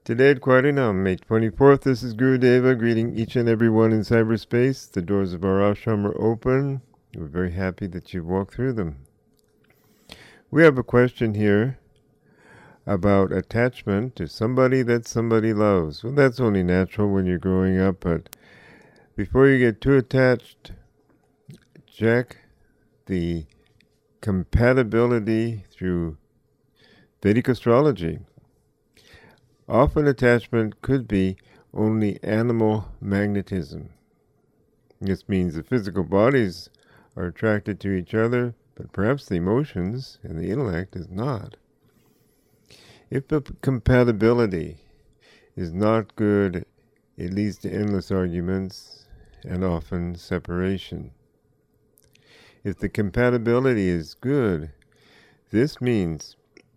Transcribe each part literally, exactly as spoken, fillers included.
Today at Kwarinam, May twenty-fourth, this is Gurudeva greeting each and every one in cyberspace. The doors of our ashram are open. We're very happy that you've walked through them. We have a question here about attachment to somebody that somebody loves. Well, that's only natural when you're growing up, but before you get too attached, check the compatibility through Vedic astrology. Often attachment could be only animal magnetism. This means the physical bodies are attracted to each other, but perhaps the emotions and the intellect is not. If the compatibility is not good, it leads to endless arguments and often separation. If the compatibility is good, this means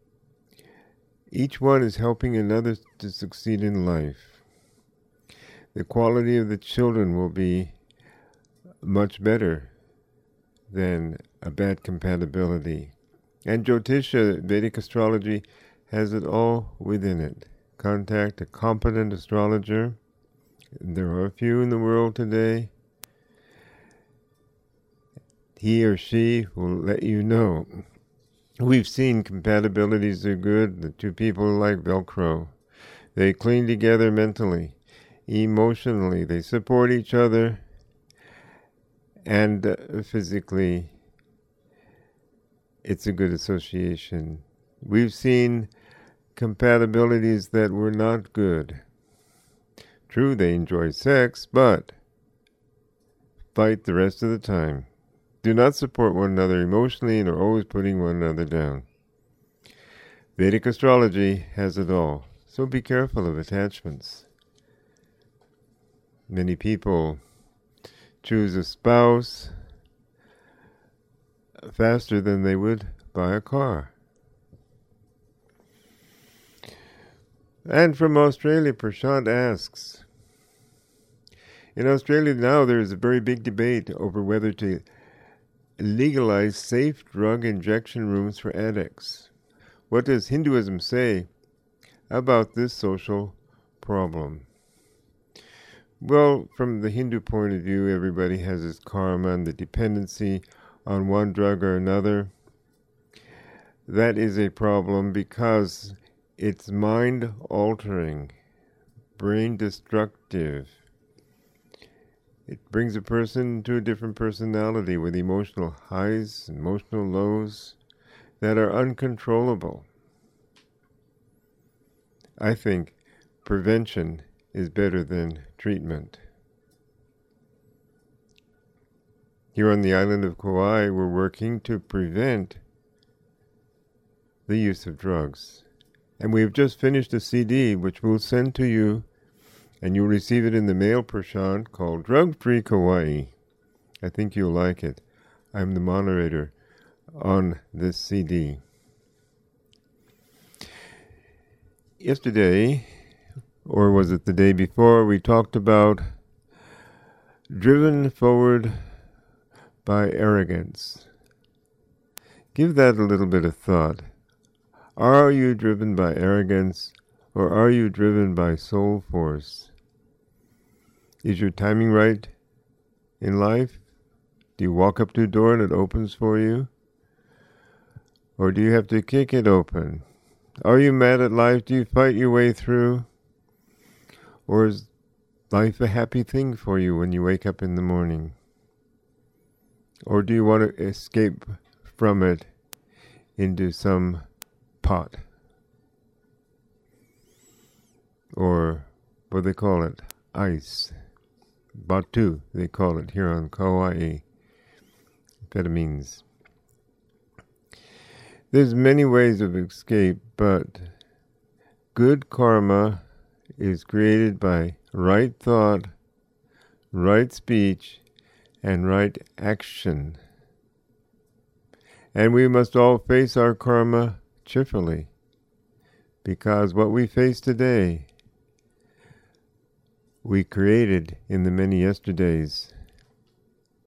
each one is helping another to succeed in life. The quality of the children will be much better than a bad compatibility. And Jyotisha, Vedic astrology, has it all within it. Contact a competent astrologer. There are a few in the world today. He or she will let you know. We've seen compatibilities are good. The two people are like Velcro. They cling together mentally, emotionally. They support each other, and uh, physically, it's a good association. We've seen compatibilities that were not good. True, they enjoy sex, but fight the rest of the time. Do not support one another emotionally and are always putting one another down. Vedic astrology has it all, so be careful of attachments. Many people choose a spouse faster than they would buy a car. And from Australia, Prashant asks, in Australia now there is a very big debate over whether to legalize safe drug injection rooms for addicts. What does Hinduism say about this social problem? Well, from the Hindu point of view, everybody has his karma and the dependency on one drug or another. That is a problem because it's mind-altering, brain-destructive. It brings a person to a different personality with emotional highs, emotional lows that are uncontrollable. I think prevention is better than treatment. Here on the island of Kauai, we're working to prevent the use of drugs. And we've just finished a C D which we'll send to you, and you'll receive it in the mail, Prashant, called Drug Free Kauai. I think you'll like it. I'm the moderator on this C D. Yesterday, or was it the day before, we talked about driven forward by arrogance. Give that a little bit of thought. Are you driven by arrogance, or are you driven by soul force? Is your timing right in life? Do you walk up to a door and it opens for you? Or do you have to kick it open? Are you mad at life? Do you fight your way through? Or is life a happy thing for you when you wake up in the morning? Or do you want to escape from it into some pot? Or what they call it, ice. Batu, they call it here on Kauai. Amphetamines. There's many ways of escape, but good karma is created by right thought, right speech, and right action. And we must all face our karma cheerfully, because what we face today we created in the many yesterdays.